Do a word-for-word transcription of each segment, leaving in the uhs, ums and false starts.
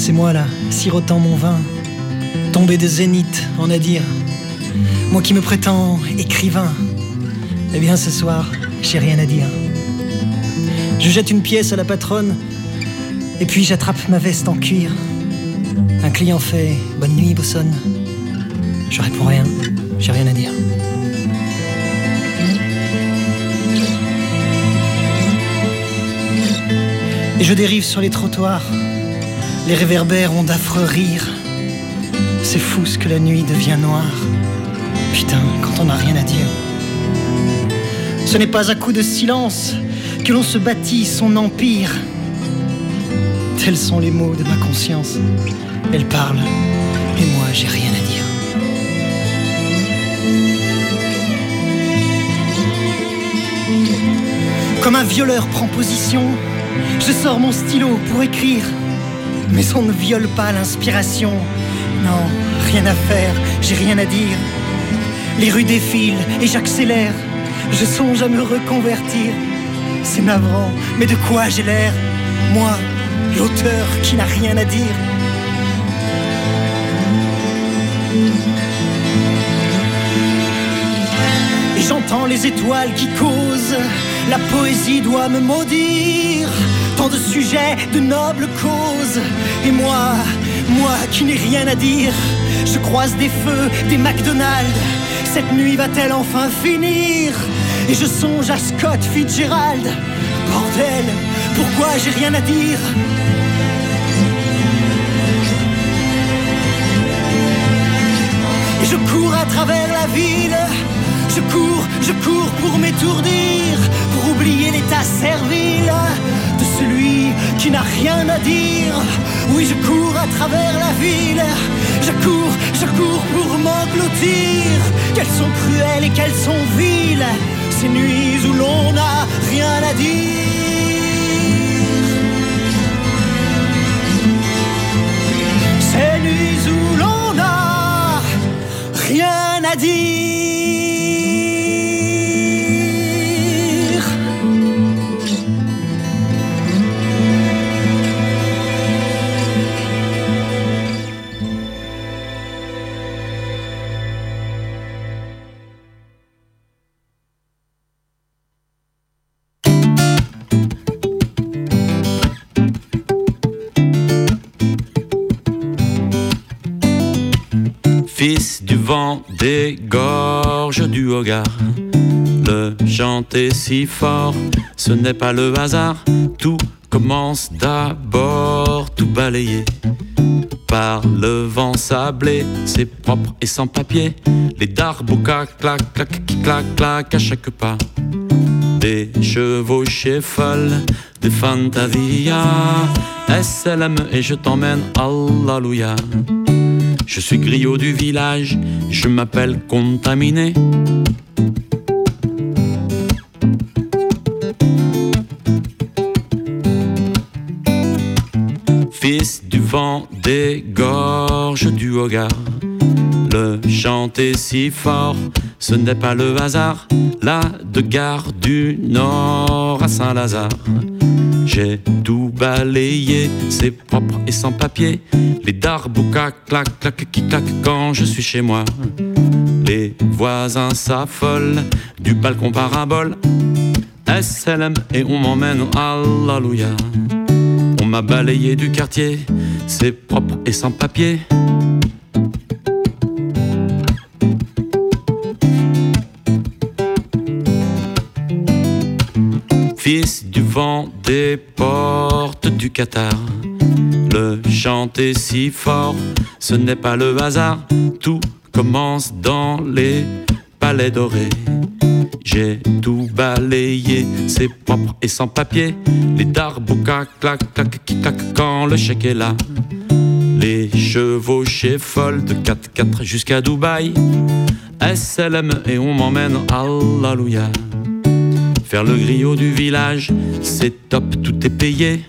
C'est moi là, sirotant mon vin, tombé de zénith en Nadir. Moi qui me prétends écrivain, eh bien ce soir, j'ai rien à dire. Je jette une pièce à la patronne, et puis j'attrape ma veste en cuir. Un client fait « Bonne nuit, Bossonne ». Je réponds rien, j'ai rien à dire. Et je dérive sur les trottoirs, les réverbères ont d'affreux rires. C'est fou ce que la nuit devient noire. Putain, quand on n'a rien à dire. Ce n'est pas à coup de silence que l'on se bâtit son empire. Tels sont les mots de ma conscience. Elle parle, et moi j'ai rien à dire. Comme un violeur prend position, je sors mon stylo pour écrire. Mais on ne viole pas l'inspiration. Non, rien à faire, j'ai rien à dire. Les rues défilent et j'accélère. Je songe à me reconvertir. C'est navrant, mais de quoi j'ai l'air? Moi, l'auteur qui n'a rien à dire. Et j'entends les étoiles qui causent. La poésie doit me maudire. Tant de sujets, de nobles causes. Et moi, moi qui n'ai rien à dire. Je croise des feux, des McDonald's. Cette nuit va-t-elle enfin finir? Et je songe à Scott Fitzgerald. Bordel, pourquoi j'ai rien à dire? Et je cours à travers la ville. Je cours, je cours pour m'étourdir, pour oublier l'état servile de celui qui n'a rien à dire. Oui, je cours à travers la ville. Je cours, je cours pour m'engloutir. Qu'elles sont cruelles et qu'elles sont viles, ces nuits où l'on n'a rien à dire. Ces nuits où l'on n'a rien à dire. Fils du vent des gorges du Hogar, le chanter si fort, ce n'est pas le hasard. Tout commence d'abord, tout balayé par le vent sablé. C'est propre et sans papier. Les darboukas clac, clac, qui clac, clac à chaque pas. Des chevauchées folles, des fantasia. S L M et je t'emmène, Alléluia. Je suis griot du village, je m'appelle Contaminé. Fils du vent des gorges du Hogar, le chanter si fort, ce n'est pas le hasard. Là de Gare du Nord à Saint-Lazare, j'ai tout balayé, c'est propre et sans papier. Les darboukas clac, clac, qui claquent quand je suis chez moi. Les voisins s'affolent du balcon parabole. S L M et on m'emmène, Alléluia. On m'a balayé du quartier, c'est propre et sans papier. Fils du vent des portes du Qatar, le chanter si fort, ce n'est pas le hasard. Tout commence dans les palais dorés. J'ai tout balayé, c'est propre et sans papier. Les darboukas clac, clac, qui claquent quand le chèque est là. Les chevauchées folles de quatre quatre jusqu'à Dubaï. S L M et on m'emmène, Alléluia. Faire le griot du village, c'est top, tout est payé.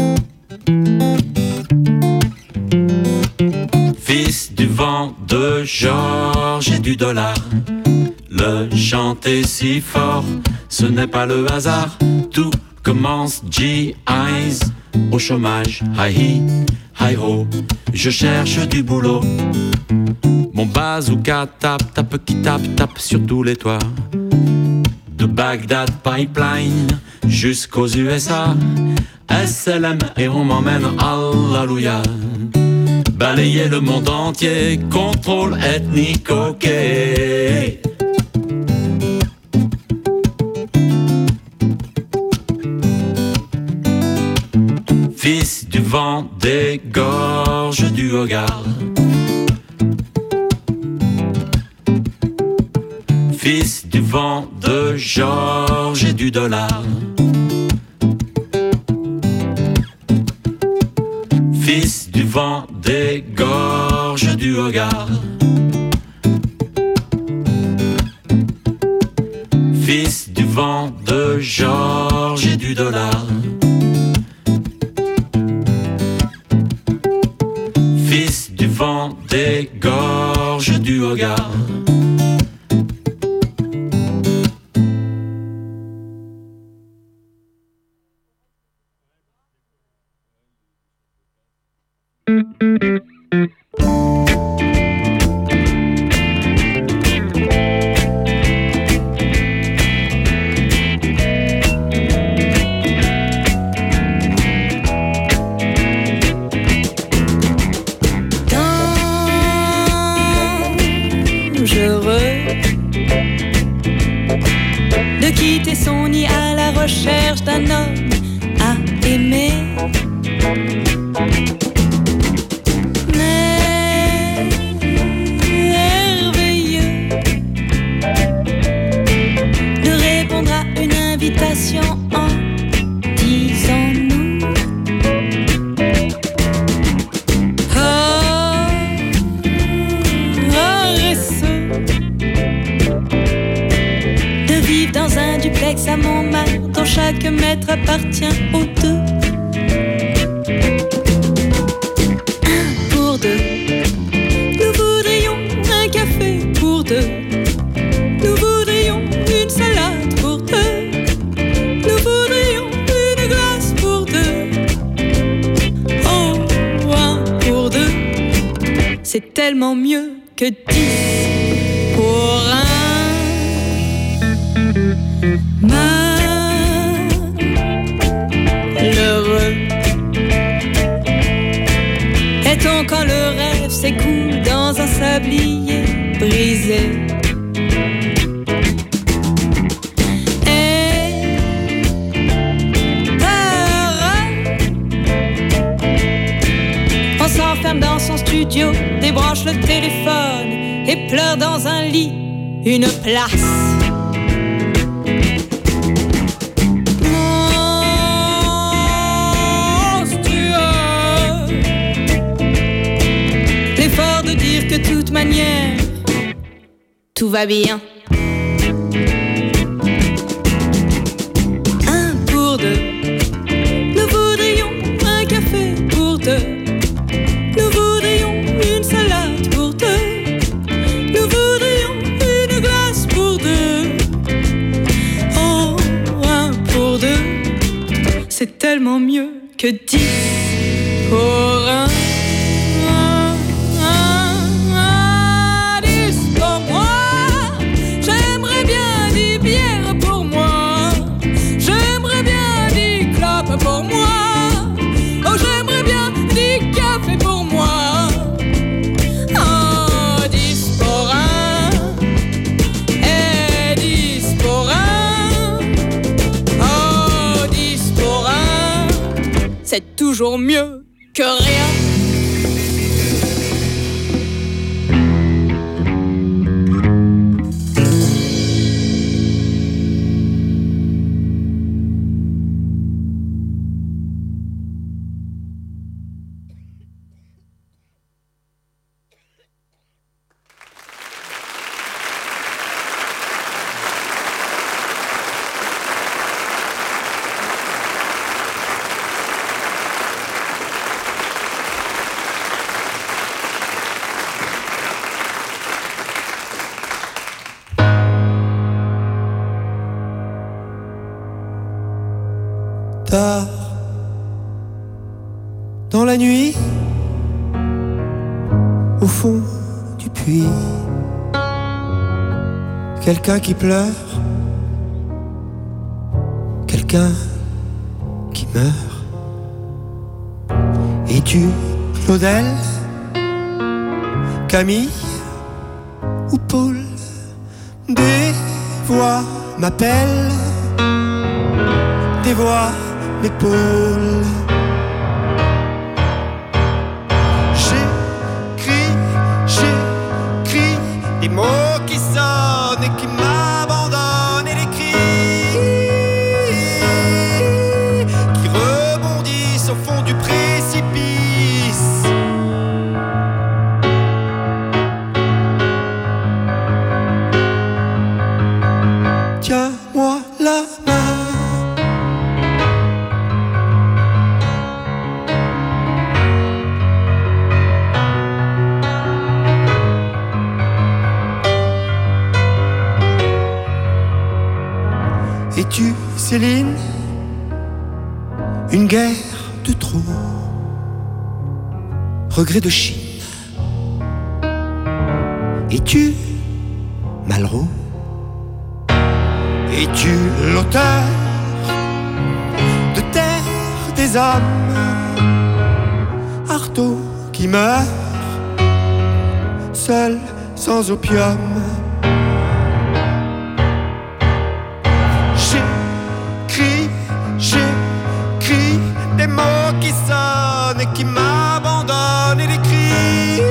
Fils du vent de Georges et du dollar. Le chanter si fort, ce n'est pas le hasard. Tout commence G I's au chômage. Hi hi, hi ho, je cherche du boulot. Mon bazooka tape, tape qui tape, tape sur tous les toits. De Bagdad Pipeline jusqu'aux U S A. S L M et on m'emmène, alléluia. Balayer le monde entier, contrôle ethnique, ok. Fils du vent, des gorges du Hogarth. Fils du vent, de Georges et du dollar. Fils du vent, des gorges du Hogarth. Fils du vent, de Georges et du dollar. Fils du vent, des gorges du Hogarth. C'est tellement mieux que dix pour un malheureux. Est-on quand le rêve s'écoule dans un sablier brisé? Dans son studio, débranche le téléphone et pleure dans un lit, une place. Monstrueux. L'effort de dire que de toute manière, tout va bien. Un pour deux, nous voudrions un café pour deux. Nous voudrions une salade pour deux. Nous voudrions une glace pour deux. Oh, un pour deux. C'est tellement mieux que dix pour un. Un, un, un, dix pour moi. J'aimerais bien dix bières pour moi. J'aimerais bien dix clopes pour moi. Oh, j'aimerais bien dix cafés pour moi. Oh, dix pour un. Et dix pour un. Oh, dix pour un. C'est toujours mieux que rien. la nuit, au fond du puits, quelqu'un qui pleure, quelqu'un qui meurt. Es-tu Claudel, Camille ou Paul? Des voix m'appellent, des voix m'épaulent. J'écris, j'écris des mots qui sonnent et qui m'abandonnent, et des cris qui rebondissent au fond du précipice. Tiens-moi la main. Es-tu Céline? Une guerre de trop, regret de Chine. Es-tu Malraux? Es-tu l'auteur de Terre des hommes? Artaud qui meurt seul, sans opium. J'écris, j'écris des mots qui sonnent et qui m'abandonnent, et des cris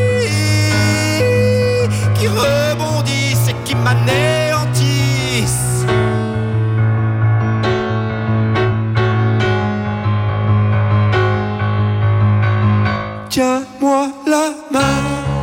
qui rebondissent et qui m'anéantissent. Tiens-moi la main.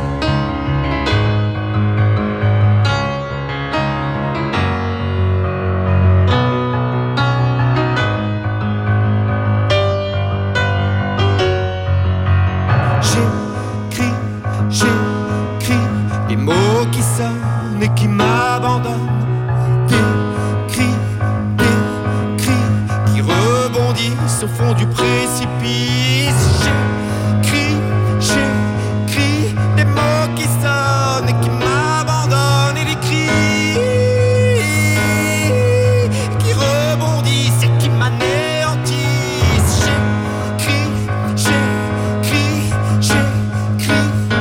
J'écris, j'écris des mots qui sonnent et qui m'abandonnent, des cris, des cris qui rebondissent au fond du précipice. J'écris, j'écris des mots qui sonnent et qui m'abandonnent, et des cris qui rebondissent et qui m'anéantissent. J'écris, j'écris, j'écris.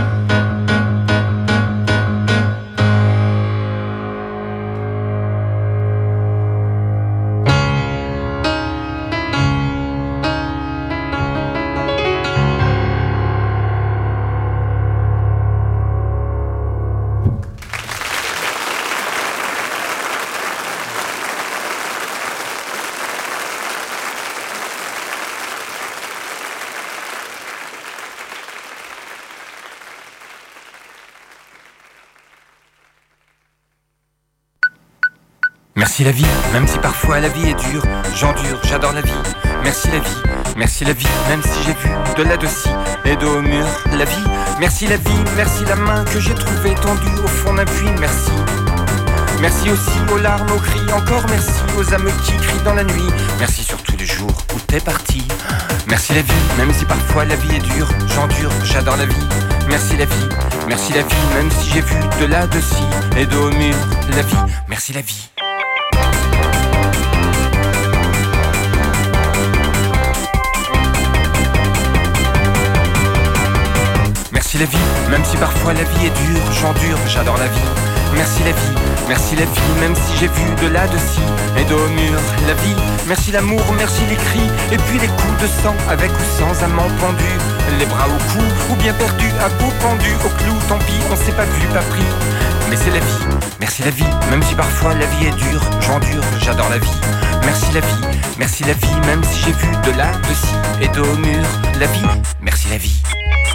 Merci la vie, même si parfois la vie est dure, j'endure, j'adore la vie. Merci la vie, merci la vie, même si j'ai vu de là de ci et de au mur la vie. Merci la vie, merci la main que j'ai trouvée tendue au fond d'un puits, merci. Merci aussi aux larmes, aux cris, encore merci aux âmes qui crient dans la nuit. Merci surtout les jours où t'es parti. Merci la vie, même si parfois la vie est dure, j'endure, j'adore la vie. Merci la vie, merci la vie, même si j'ai vu de là de ci et de au mur la vie. Merci la vie. Merci la vie, même si parfois la vie est dure, j'endure, j'adore la vie. Merci la vie, merci la vie, même si j'ai vu de là de ci et de au mur la vie. Merci l'amour, merci les cris, et puis les coups de sang, avec ou sans amant pendu, les bras au cou, ou bien perdu, à bout pendu, au clou, tant pis, on s'est pas vu, pas pris. Mais c'est la vie, merci la vie, même si parfois la vie est dure, j'endure, j'adore la vie. Merci la vie, merci la vie, même si j'ai vu de là de ci et de au mur la vie. Merci la vie.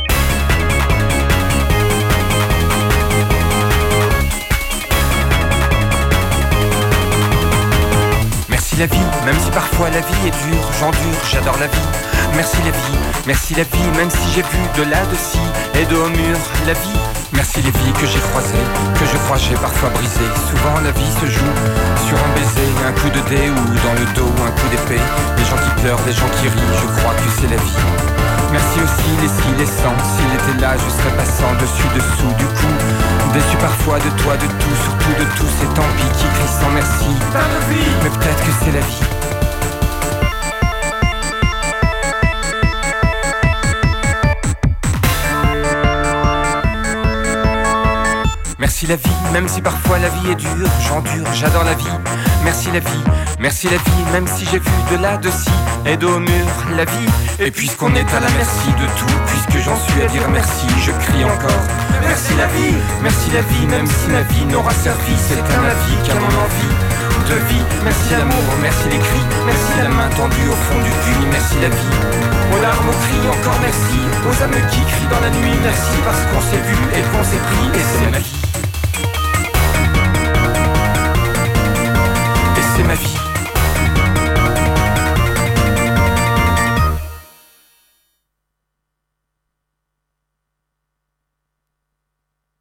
Merci la vie, même si parfois la vie est dure, j'endure, j'adore la vie. Merci la vie, merci la vie, même si j'ai vu de là de ci et de au mur la vie. Merci les vies que j'ai croisées, que je crois j'ai parfois brisées. Souvent la vie se joue sur un baiser, un coup de dé ou dans le dos, un coup d'épée. Les gens qui pleurent, les gens qui rient, je crois que c'est la vie. Merci aussi les si, les cent. S'il était là, je serais passant dessus, dessous du coup. Déçu parfois de toi, de tout, surtout de tous ces tant pis qui crient sans merci. Mais peut-être que c'est la vie. Merci la vie, même si parfois la vie est dure, j'endure, j'adore la vie. Merci la vie, merci la vie, même si j'ai vu de là, de ci, et au mur, la vie. Et puisqu'on est à la merci de tout, puisque j'en suis à dire merci, je crie encore. Merci la vie, merci la vie, même si ma vie n'aura servi, c'est un la vie qu'à mon envie de vie. Merci l'amour, merci les cris, merci la main tendue au fond du puits, merci la vie. Aux larmes, aux cris, encore merci, aux âmes qui crient dans la nuit, merci parce qu'on s'est vu et qu'on s'est pris, et c'est ma vie.